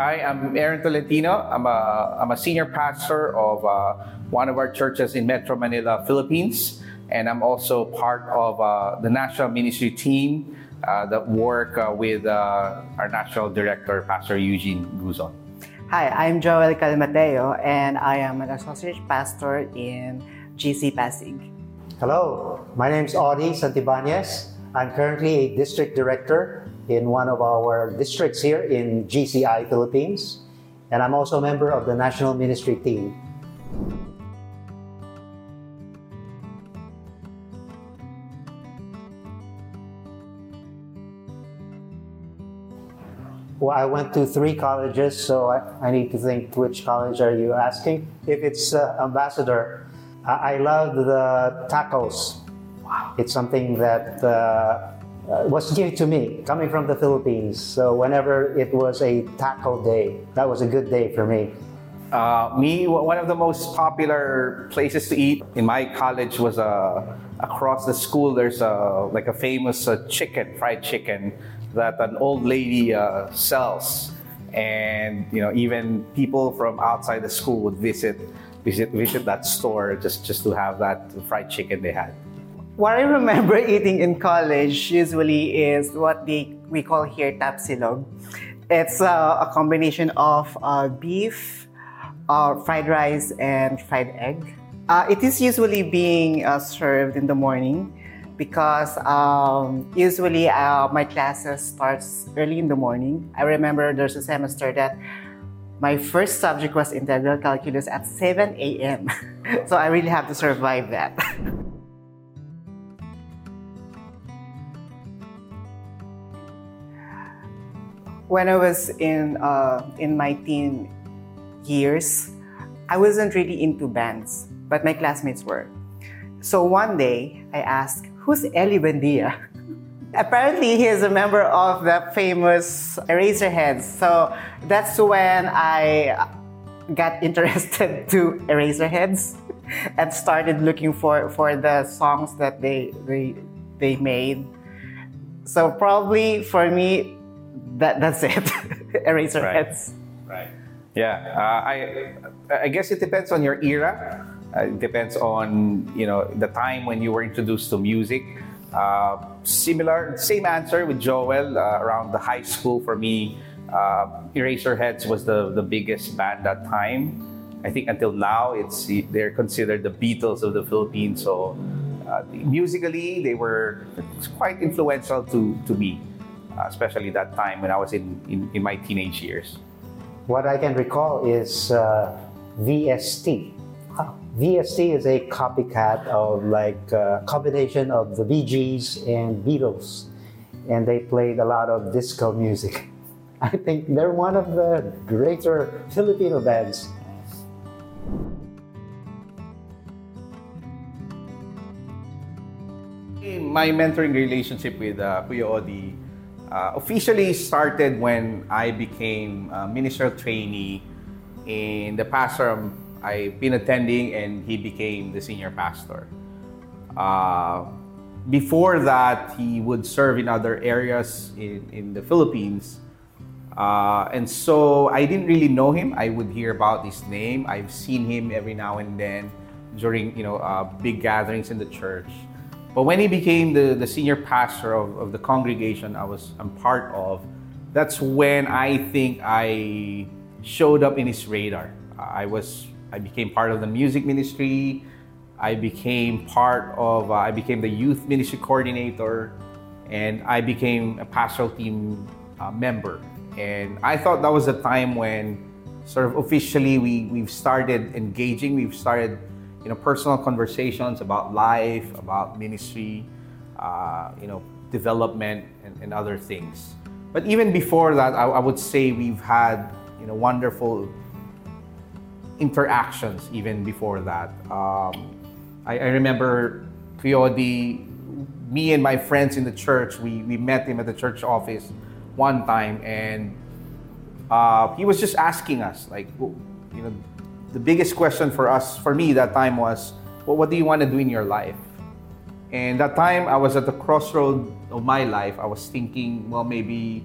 Hi, I'm Aaron Tolentino. I'm a senior pastor of one of our churches in Metro Manila, Philippines. And I'm also part of the national ministry team that work with our national director, Pastor Eugene Guzon. Hi, I'm Joel Calmateo, and I am an associate pastor in GC Pasig. Hello, my name is Audie Santibanez. I'm currently a district director in one of our districts here in GCI Philippines, and I'm also a member of the national ministry team. Well, I went to 3 colleges, so I need to think, which college are you asking? If it's Ambassador, I love the tacos. Wow. It's something that was new to me, coming from the Philippines. So whenever it was a taco day, that was a good day for me. One of the most popular places to eat in my college was across the school. There's a famous fried chicken that an old lady sells, and even people from outside the school would visit that store just to have that fried chicken they had. What I remember eating in college usually is what we call here tapsilog. It's a combination of beef, fried rice, and fried egg. It is usually being served in the morning because usually my classes starts early in the morning. I remember there's a semester that my first subject was integral calculus at 7 a.m. So I really have to survive that. When I was in my teen years, I wasn't really into bands, but my classmates were. So one day, I asked, "Who's Eli Buendia?" Apparently, he is a member of the famous Eraserheads. So that's when I got interested to Eraserheads and started looking for the songs that they made. So probably for me, that's it. Eraserheads. Right. Yeah. I guess it depends on your era. It depends on the time when you were introduced to music. Same answer with Joel. Around the high school for me, Eraserheads was the biggest band that time. I think until now they're considered the Beatles of the Philippines. So musically, they were quite influential to me. Especially that time when I was in my teenage years. What I can recall is VST. VST is a copycat of a combination of the Bee Gees and Beatles, and they played a lot of disco music. I think they're one of the greater Filipino bands. My mentoring relationship with Kuya Odi officially started when I became a ministerial trainee in the pastoral I've been attending, and he became the senior pastor. Before that, he would serve in other areas in the Philippines. And so I didn't really know him. I would hear about his name. I've seen him every now and then during big gatherings in the church. But when he became the senior pastor of the congregation I'm part of, that's when I think I showed up in his radar. I became part of the music ministry. I became the youth ministry coordinator, and I became a pastoral team member. And I thought that was the time when sort of officially we've started engaging. We've started personal conversations about life, about ministry, development, and other things. But even before that, I would say we've had wonderful interactions even before that. I remember Kuya Odi, me and my friends in the church, we met him at the church office one time, and he was just asking us, the biggest question for me that time was, well, what do you want to do in your life? And that time I was at the crossroad of my life. I was thinking, well, maybe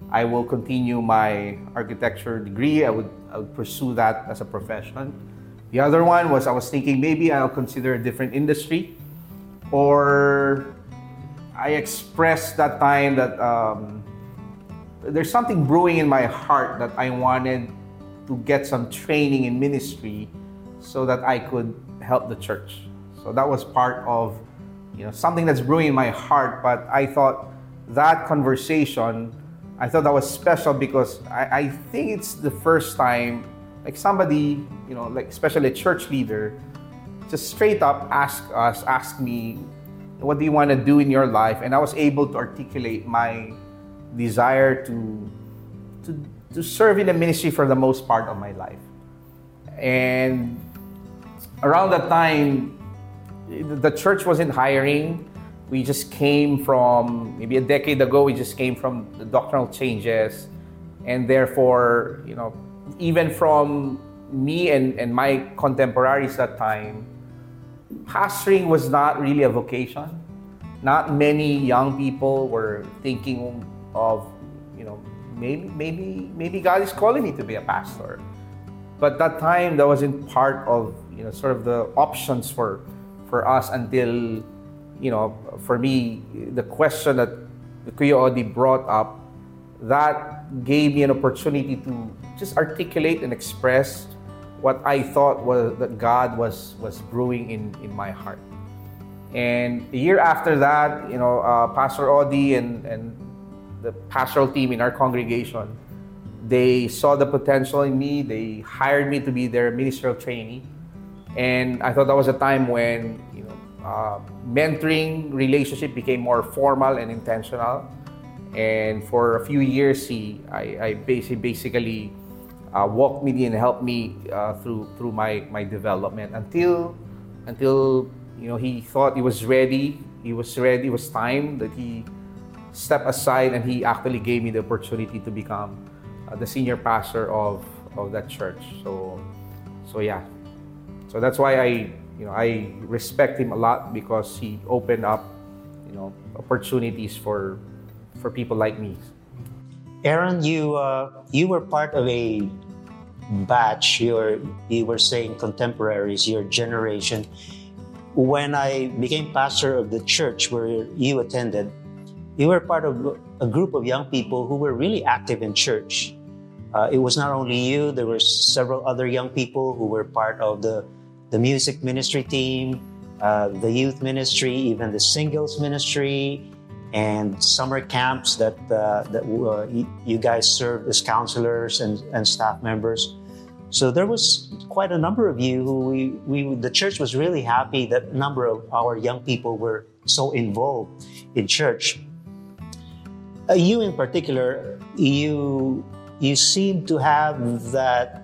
I will continue my architecture degree. I would pursue that as a profession. The other one was I was thinking maybe I'll consider a different industry, or I expressed that time that there's something brewing in my heart that I wanted to get some training in ministry so that I could help the church. So that was part of, something that's brewing in my heart. But I thought that conversation, I thought that was special because I think it's the first time, like somebody, like especially a church leader, just straight up ask me, what do you want to do in your life? And I was able to articulate my desire to serve in the ministry for the most part of my life. And around that time, the church wasn't hiring. We just came from, maybe a decade ago, we just came from the doctrinal changes. And therefore, even from me and my contemporaries that time, pastoring was not really a vocation. Not many young people were thinking of, maybe God is calling me to be a pastor. But that time, that wasn't part of, sort of the options for us until, for me, the question that Kuya Odi brought up, that gave me an opportunity to just articulate and express what I thought was that God was brewing in my heart. And a year after that, Pastor Odi and the pastoral team in our congregation, they saw the potential in me. They hired me to be their ministerial trainee. And I thought that was a time when, mentoring relationship became more formal and intentional. And for a few years, I basically walked me and helped me through my development until he thought he was ready. It was time that he stepped aside, and he actually gave me the opportunity to become the senior pastor of that church. So yeah. So that's why I respect him a lot, because he opened up, opportunities for people like me. Aaron, you were part of a batch. You were saying contemporaries, your generation. When I became pastor of the church where you attended, you were part of a group of young people who were really active in church. It was not only you, there were several other young people who were part of the music ministry team, the youth ministry, even the singles ministry, and summer camps that you guys served as counselors and staff members. So there was quite a number of you who the church was really happy that a number of our young people were so involved in church. You in particular, you seem to have that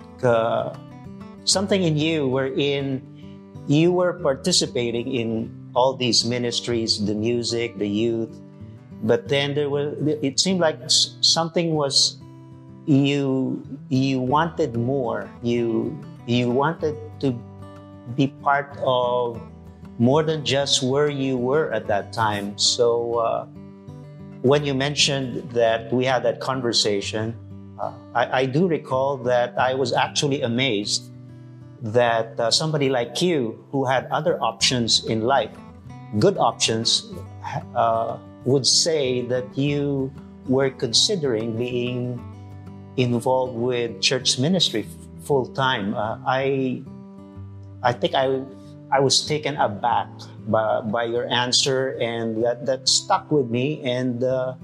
something in you wherein you were participating in all these ministries, the music, the youth, but then it seemed like something was, you wanted more. You wanted to be part of more than just where you were at that time. So when you mentioned that we had that conversation, I do recall that I was actually amazed that somebody like you, who had other options in life, good options, would say that you were considering being involved with church ministry full time. I think I was taken aback by your answer, and that stuck with me, and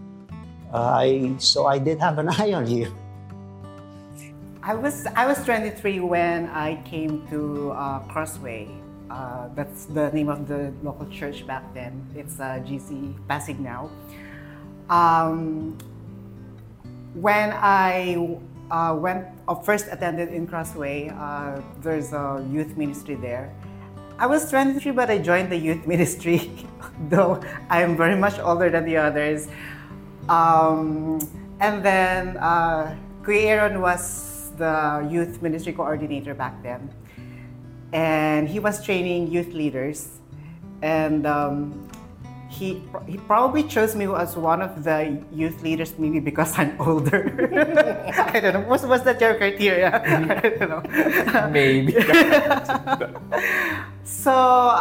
so I did have an eye on you. I was 23 when I came to Crossway. That's the name of the local church back then. It's GC Pasig now. When I first attended in Crossway, there's a youth ministry there. I was 23, but I joined the youth ministry, though I am very much older than the others. And then Kuya Aaron was the youth ministry coordinator back then. And he was training youth leaders. And he probably chose me as one of the youth leaders, maybe because I'm older. I don't know. Was that your criteria? I don't know. Maybe. So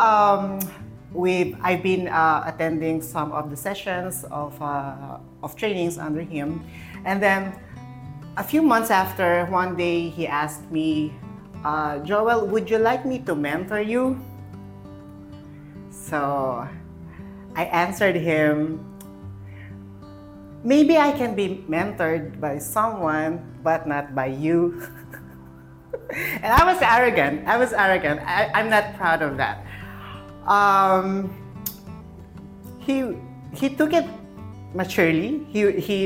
I've been attending some of the sessions of trainings under him, and then a few months after, one day he asked me, Joel, would you like me to mentor you? So I answered him, maybe I can be mentored by someone, but not by you. And I was arrogant. I'm not proud of that. He took it maturely. He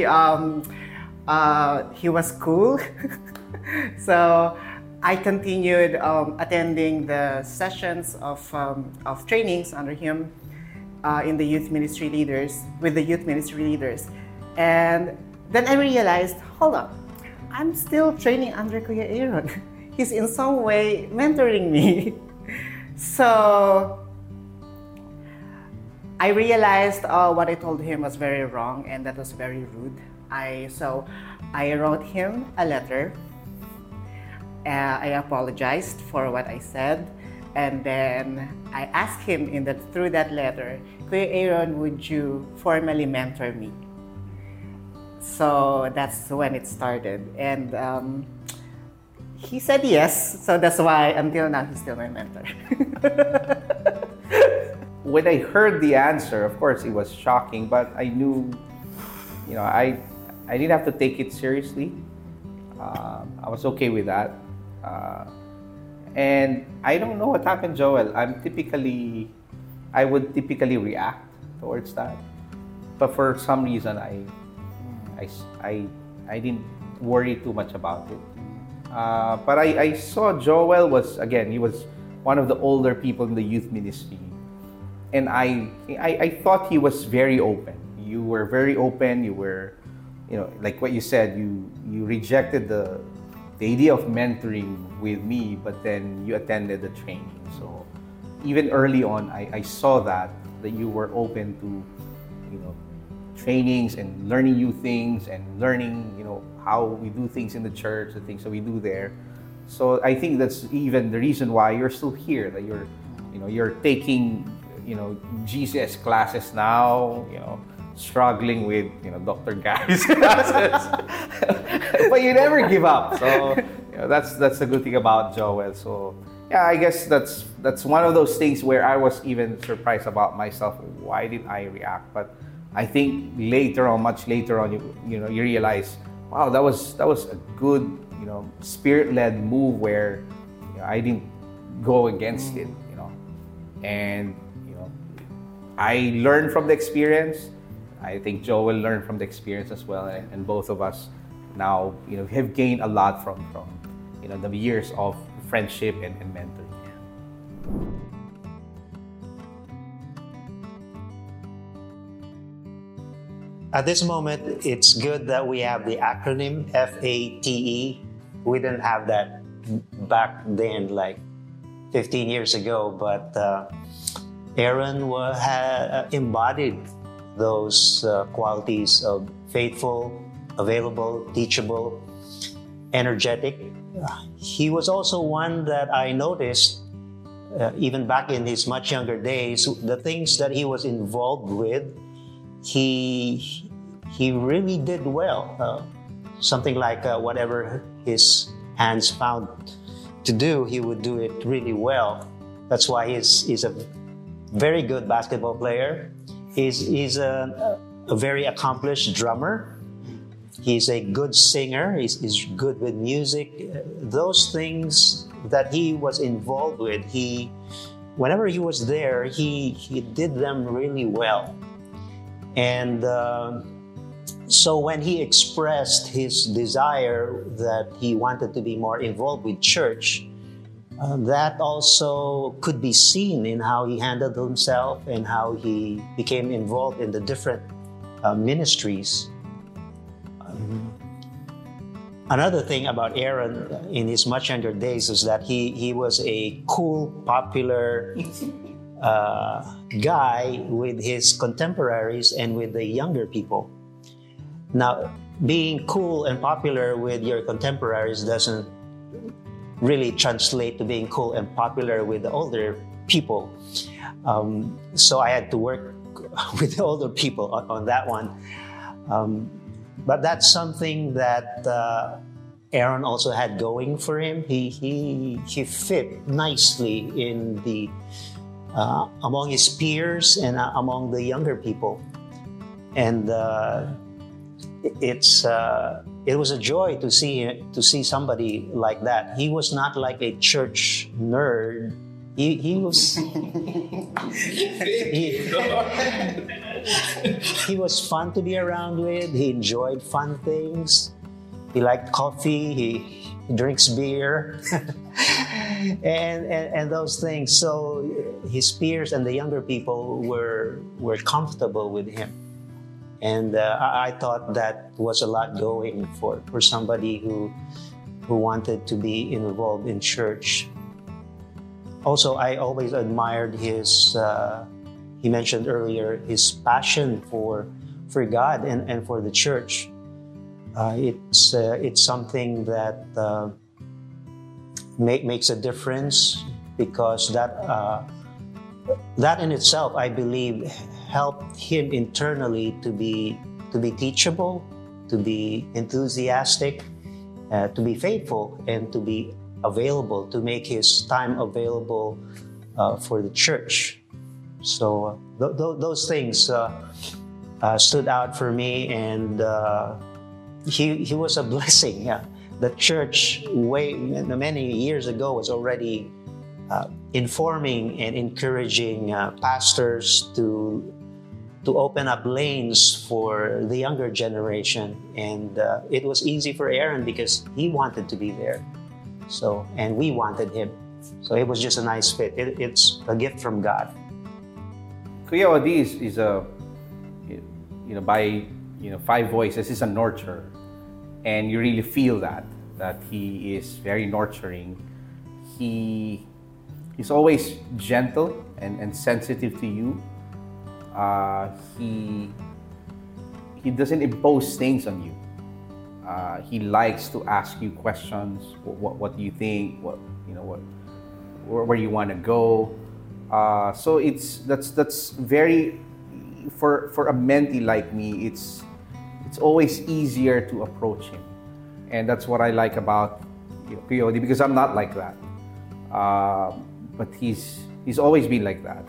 was cool. So I continued attending the sessions of trainings under him with the youth ministry leaders. And then I realized, hold up, I'm still training under Kuya Aaron. He's in some way mentoring me. So I realized what I told him was very wrong, and that was very rude. So I wrote him a letter. I apologized for what I said, and then I asked him through that letter, Kuya Aaron, would you formally mentor me? So that's when it started, and he said yes. So that's why until now he's still my mentor. When I heard the answer, of course, it was shocking, but I knew, I didn't have to take it seriously. I was okay with that. And I don't know what happened, Joel. I would typically react towards that, but for some reason, I didn't worry too much about it. But I saw Joel he was one of the older people in the youth ministry, and I thought he was very open. You were very open. You were, like what you said, you rejected the idea of mentoring with me, but then you attended the training. So even early on, I saw that you were open to, trainings and learning new things and learning, how we do things in the church, the things that we do there. So I think that's even the reason why you're still here, that you're taking, GCS classes now, struggling with Dr. Gary's classes, but you never give up. So that's the good thing about Joel. So yeah, I guess that's one of those things where I was even surprised about myself. Why did I react? But I think much later on, you realize, wow, that was a good spirit-led move where I didn't go against it, and I learned from the experience. I think Joel learned from the experience as well, and both of us now, have gained a lot from the years of friendship and mentoring. At this moment, it's good that we have the acronym FATE. We didn't have that back then, like 15 years ago, but Aaron had embodied those qualities of faithful, available, teachable, energetic. He was also one that I noticed, even back in his much younger days, the things that he was involved with, he really did well. Something like whatever his hands found to do, he would do it really well. That's why he's a very good basketball player. He's a very accomplished drummer. He's a good singer. He's good with music. Those things that he was involved with, whenever he was there, he did them really well. And so when he expressed his desire that he wanted to be more involved with church, that also could be seen in how he handled himself and how he became involved in the different ministries. Another thing about Aaron in his much younger days is that he was a cool, popular guy with his contemporaries and with the younger people. Now, being cool and popular with your contemporaries doesn't really translate to being cool and popular with the older people. So I had to work with the older people on that one. But that's something that Aaron also had going for him. He fit nicely in the among his peers and among the younger people, and it was a joy to see somebody like that. He was not like a church nerd. He was he was fun to be around with. He enjoyed fun things. He liked coffee. He drinks beer, and those things. So his peers and the younger people were comfortable with him, and I thought that was a lot going for somebody who wanted to be involved in church. Also, I always admired his. He mentioned earlier his passion for God and for the church. It's something that makes a difference, because that in itself, I believe, helped him internally to be teachable, to be enthusiastic, to be faithful, and to be available, to make his time available for the church. So those things stood out for me, and he was a blessing. Yeah. The church many years ago was already informing and encouraging pastors to open up lanes for the younger generation, and it was easy for Aaron because he wanted to be there. So, and we wanted him. So it was just a nice fit. It's a gift from God. Kuya Odi is a, by Five Voices, is a nurturer, and you really feel that he is very nurturing. He's always gentle and sensitive to you. He doesn't impose things on you. He likes to ask you questions. What do you think? Where you want to go? So that's very, for a mentee like me, it's always easier to approach him, and that's what I like about Kuya Odi, because I'm not like that. But he's always been like that.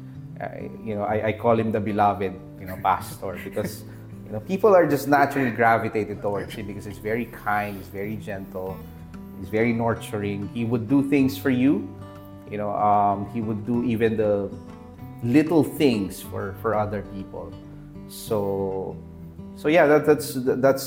I call him the beloved pastor, because people are just naturally gravitated towards him because he's very kind, he's very gentle, he's very nurturing. He would do things for you. He would do even the little things for other people. So yeah, that's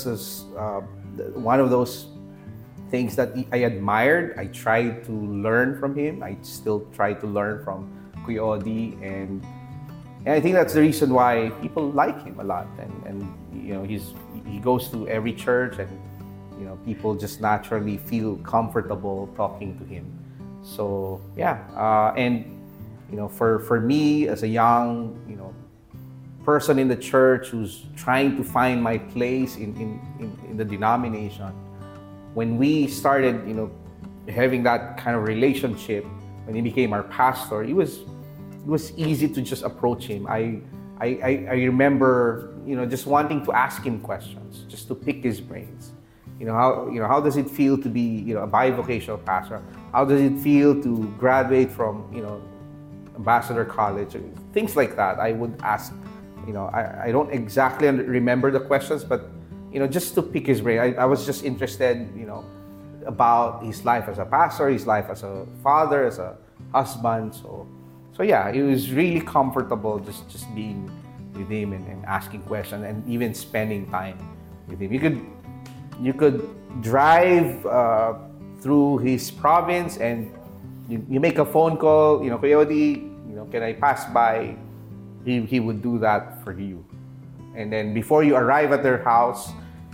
one of those things that I admired. I tried to learn from him. I still try to learn from Kuya Odi, and I think that's the reason why people like him a lot. And he goes to every church, and people just naturally feel comfortable talking to him. So yeah, and for me as a young person in the church who's trying to find my place in the denomination, when we started having that kind of relationship, when he became our pastor, it was easy to just approach him. I remember just wanting to ask him questions, just to pick his brains. How does it feel to be a bivocational pastor? How does it feel to graduate from Ambassador College? Things like that. I would ask. I don't exactly remember the questions, but just to pick his brain. I was just interested about his life as a pastor, his life as a father, as a husband. So yeah, it was really comfortable just being with him and asking questions and even spending time with him. You could drive through his province and you make a phone call, Kuya Odi, can I pass by? He would do that for you. And then before you arrive at their house,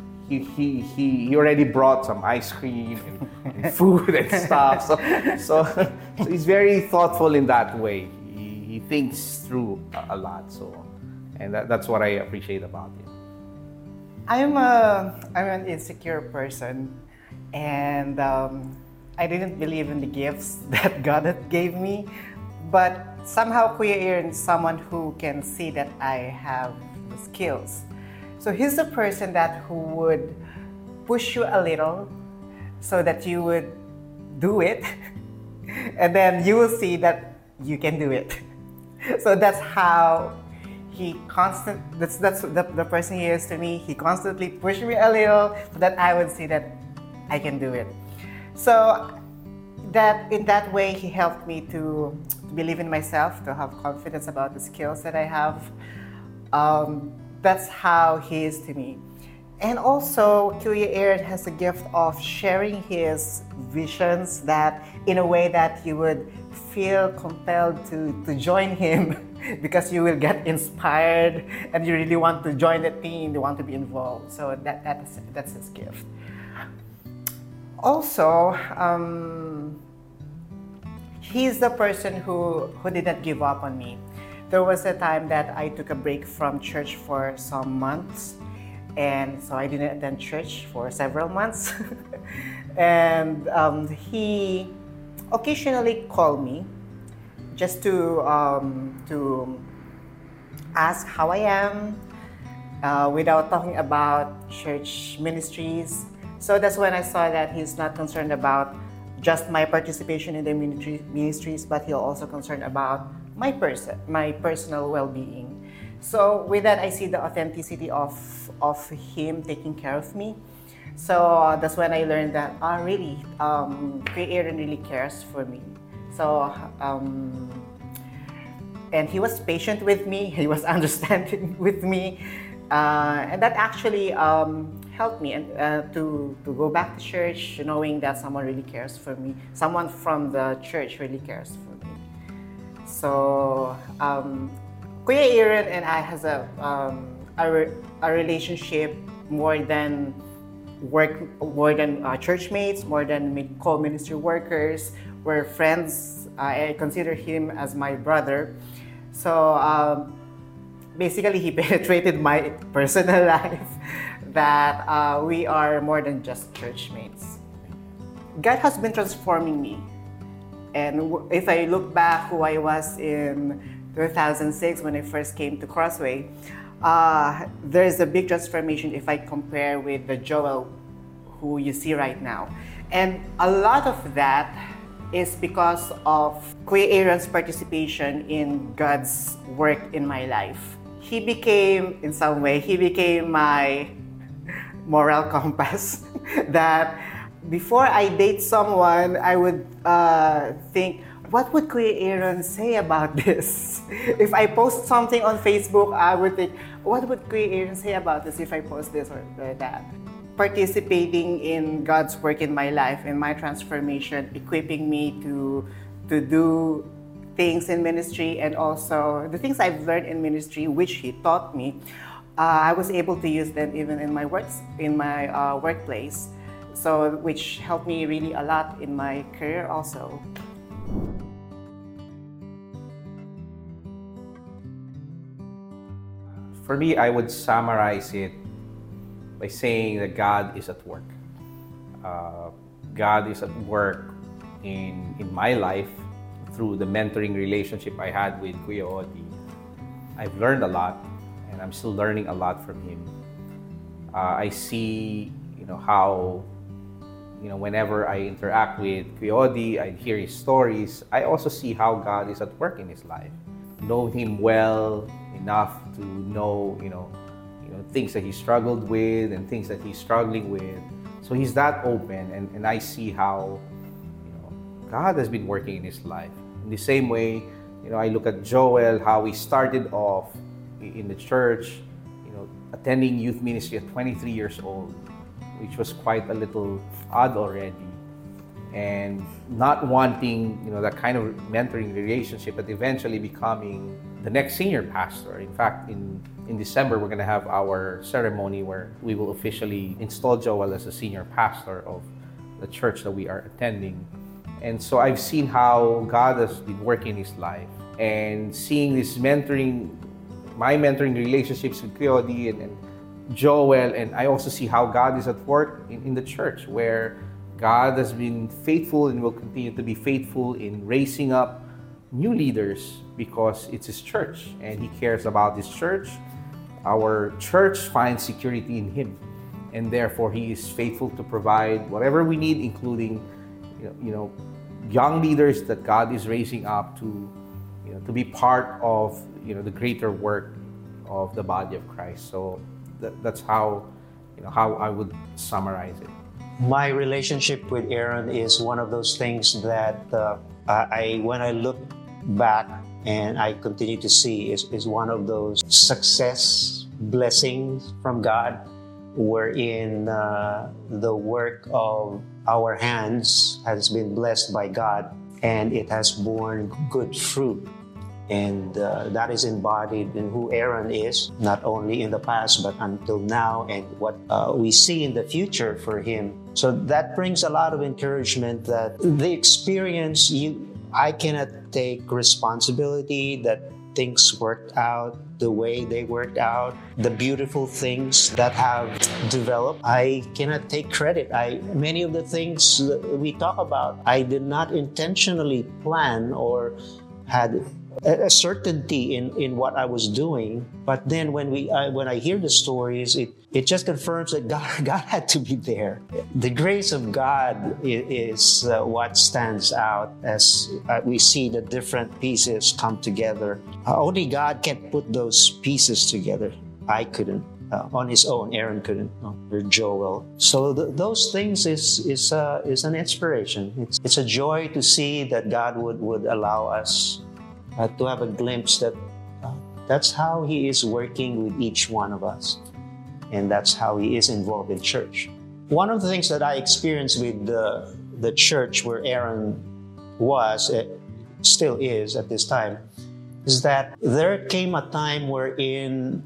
he already brought some ice cream and food and stuff. So he's very thoughtful in that way. He thinks through a lot. So, and that's what I appreciate about him. I'm an insecure person, and I didn't believe in the gifts that God had gave me. But somehow Kuya Aaron is someone who can see that I have the skills. So he's the person that who would push you a little so that you would do it, and then you will see that you can do it. So that's how that's the person he is to me. He constantly pushed me a little so that I would see that I can do it. So that in that way he helped me to believe in myself, to have confidence about the skills that I have. That's how he is to me. And also, Kuya Aaron has a gift of sharing his visions that in a way that you would feel compelled to join him because you will get inspired and you really want to join the team, you want to be involved. So that's his gift. Also, he's the person who did not give up on me. There was a time that I took a break from church for some months, and so I didn't attend church for several months. And he occasionally called me just to ask how I am without talking about church ministries. So that's when I saw that he's not concerned about just my participation in the ministries, but he's also concerned about my personal well-being. So with that, I see the authenticity of him taking care of me. So that's when I learned that, really, Kuya Aaron really cares for me. So, and he was patient with me, he was understanding with me, and that actually helped me to go back to church, knowing that someone really cares for me, someone from the church really cares for me. So, Kuya Aaron and I has a relationship more than church mates, more than co-ministry workers. We're friends. I consider him as my brother. So basically, he penetrated my personal life that we are more than just church mates. God has been transforming me. And if I look back who I was in 2006 when I first came to Crossway, there's a big transformation if I compare with the Joel who you see right now. And a lot of that is because of Kuya Aaron's participation in God's work in my life. He became my moral compass that before I date someone, I would think, what would Kuya Aaron say about this? If I post something on Facebook, I would think, what would Kuya Aaron say about this if I post this or that? Participating in God's work in my life, in my transformation, equipping me to do things in ministry, and also the things I've learned in ministry, which he taught me, I was able to use them even in my workplace. So, which helped me really a lot in my career also. For me, I would summarize it by saying that God is at work. God is at work in my life through the mentoring relationship I had with Kuya Odi. I've learned a lot, and I'm still learning a lot from him. I see, how, whenever I interact with Kuya Odi, I hear his stories. I also see how God is at work in his life. Know him well enough to know, things that he struggled with and things that he's struggling with. So he's that open, and I see how, God has been working in his life. In the same way, I look at Joel, how he started off in the church, attending youth ministry at 23 years old, which was quite a little odd already. And not wanting, that kind of mentoring relationship, but eventually becoming the next senior pastor. In fact, in December, we're going to have our ceremony where we will officially install Joel as a senior pastor of the church that we are attending. And so I've seen how God has been working in his life. and seeing this my mentoring relationships with Cleody and Joel, and I also see how God is at work in the church, where God has been faithful and will continue to be faithful in raising up new leaders because it's His church and He cares about His church. Our church finds security in Him, and therefore He is faithful to provide whatever we need, including young leaders that God is raising up to be part of the greater work of the body of Christ. So that's how I would summarize it. My relationship with Aaron is one of those things that when I look back and I continue to see is one of those success blessings from God, wherein the work of our hands has been blessed by God and it has borne good fruit. And that is embodied in who Aaron is, not only in the past, but until now, and what we see in the future for him. So that brings a lot of encouragement that the experience, I cannot take responsibility that things worked out the way they worked out, the beautiful things that have developed. I cannot take credit. Many of the things that we talk about, I did not intentionally plan or had a certainty in what I was doing. But then when I hear the stories, it just confirms that God had to be there. The grace of God is what stands out as we see the different pieces come together. Only God can put those pieces together. I couldn't. On his own, Aaron couldn't, or Joel. So those things is an inspiration. It's a joy to see that God would allow us to have a glimpse that that's how He is working with each one of us. And that's how He is involved in church. One of the things that I experienced with the church where Aaron was, still is at this time, is that there came a time wherein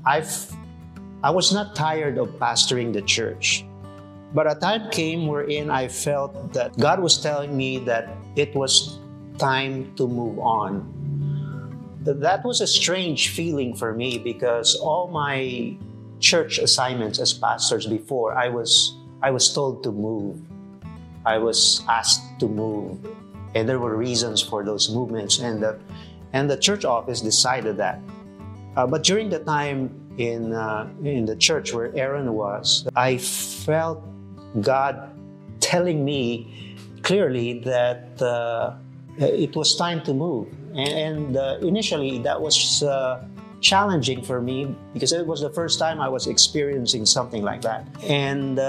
I was not tired of pastoring the church. But a time came wherein I felt that God was telling me that it was time to move on. That was a strange feeling for me because all my church assignments as pastors before, I was told to move. I was asked to move. And there were reasons for those movements. And the church office decided that. But during the time in the church where Aaron was, I felt God telling me clearly that it was time to move. And initially, that was challenging for me because it was the first time I was experiencing something like that. And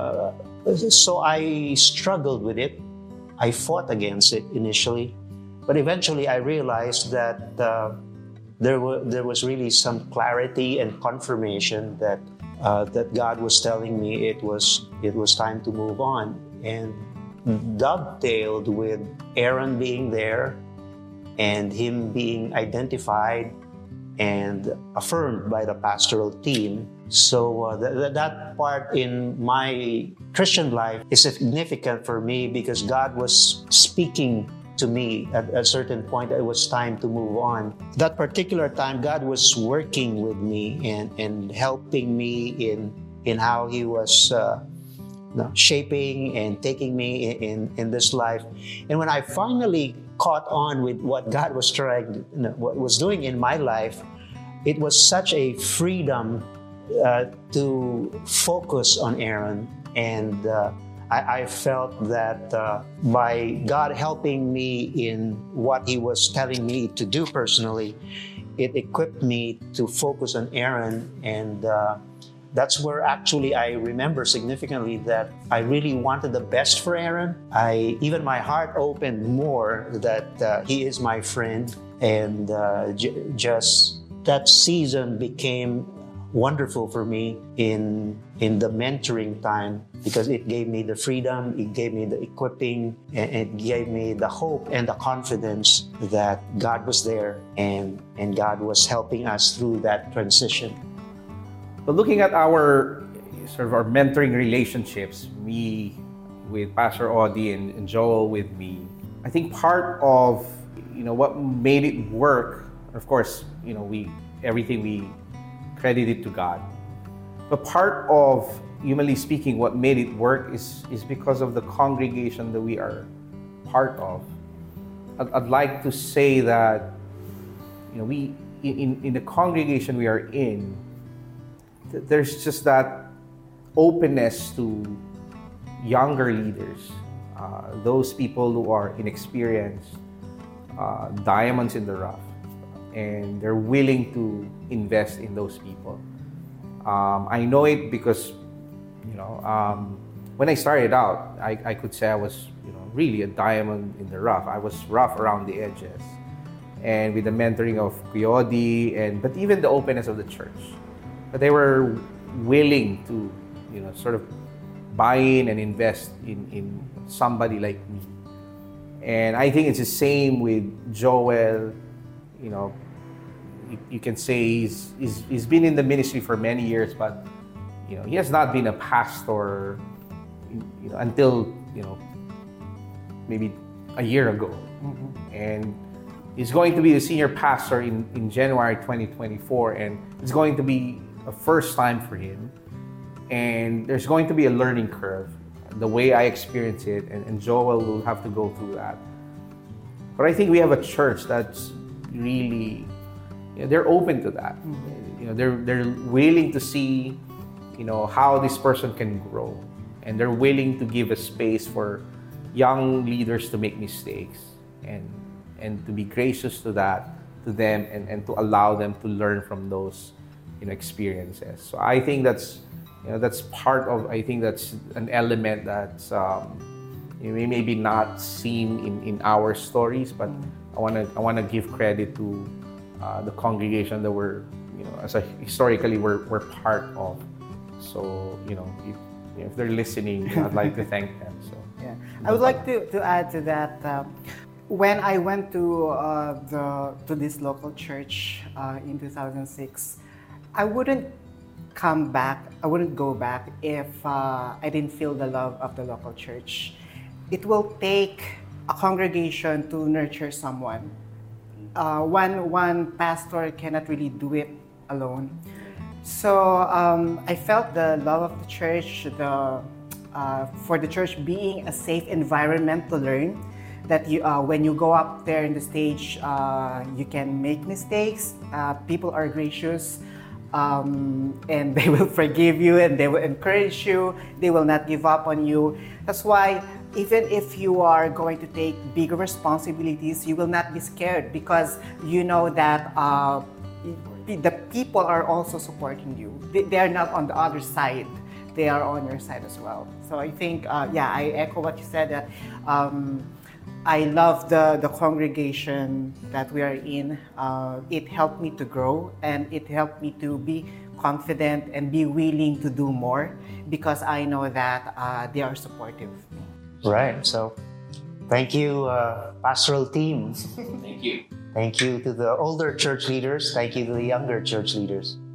so I struggled with it. I fought against it initially. But eventually, I realized that there was really some clarity and confirmation that God was telling me it was time to move on. And dovetailed with Aaron being there and him being identified and affirmed by the pastoral team. So that part in my Christian life is significant for me because God was speaking to me at a certain point. It was time to move on. That particular time, God was working with me and helping me in how He was shaping and taking me in this life. And when I finally caught on with what God was what was doing in my life, it was such a freedom to focus on Aaron. And I felt that by God helping me in what He was telling me to do personally, it equipped me to focus on Aaron. And that's where actually I remember significantly that I really wanted the best for Aaron. Even my heart opened more that he is my friend. And just that season became wonderful for me in the mentoring time because it gave me the freedom, it gave me the equipping, and it gave me the hope and the confidence that God was there and God was helping us through that transition. But looking at our mentoring relationships, me with Pastor Audie and Joel with me, I think part of what made it work, of course, everything we credit it to God. But part of, humanly speaking, what made it work is because of the congregation that we are part of. I'd like to say that, we in the congregation we are in, there's just that openness to younger leaders, those people who are inexperienced, diamonds in the rough, and they're willing to invest in those people. I know it because, when I started out, I could say I was, really a diamond in the rough. I was rough around the edges. And with the mentoring of Kuyodi, but even the openness of the church, but they were willing to, sort of buy in and invest in somebody like me. And I think it's the same with Joel. You can say he's been in the ministry for many years, but he has not been a pastor until maybe a year ago. Mm-hmm. And he's going to be the senior pastor in January 2024, and it's going to be a first time for him. And there's going to be a learning curve, the way I experience it, and Joel will have to go through that. But I think we have a church that's really, they're open to that. Mm-hmm. They're willing to see, how this person can grow, and they're willing to give a space for young leaders to make mistakes, and to be gracious to them, and to allow them to learn from those, experiences. So I think that's part of. I think that's an element that's maybe not seen in our stories, but I wanna give credit to the congregation that we're historically we're part of. So if they're listening, I'd like to thank them. So yeah, I would like to add to that. When I went to this local church in 2006, I wouldn't go back if I didn't feel the love of the local church. It will take a congregation to nurture someone. One pastor cannot really do it alone. So I felt the love of the church, for the church being a safe environment to learn. That when you go up there in the stage, you can make mistakes. People are gracious, and they will forgive you, and they will encourage you. They will not give up on you. That's why even if you are going to take bigger responsibilities, you will not be scared, because you know that the people are also supporting you. They are not on the other side. They are on your side as well. So I think, I echo what you said, that I love the congregation that we are in. It helped me to grow, and it helped me to be confident and be willing to do more, because I know that they are supportive of me. Right. So thank you, pastoral team. thank you. Thank you to the older church leaders. Thank you to the younger church leaders.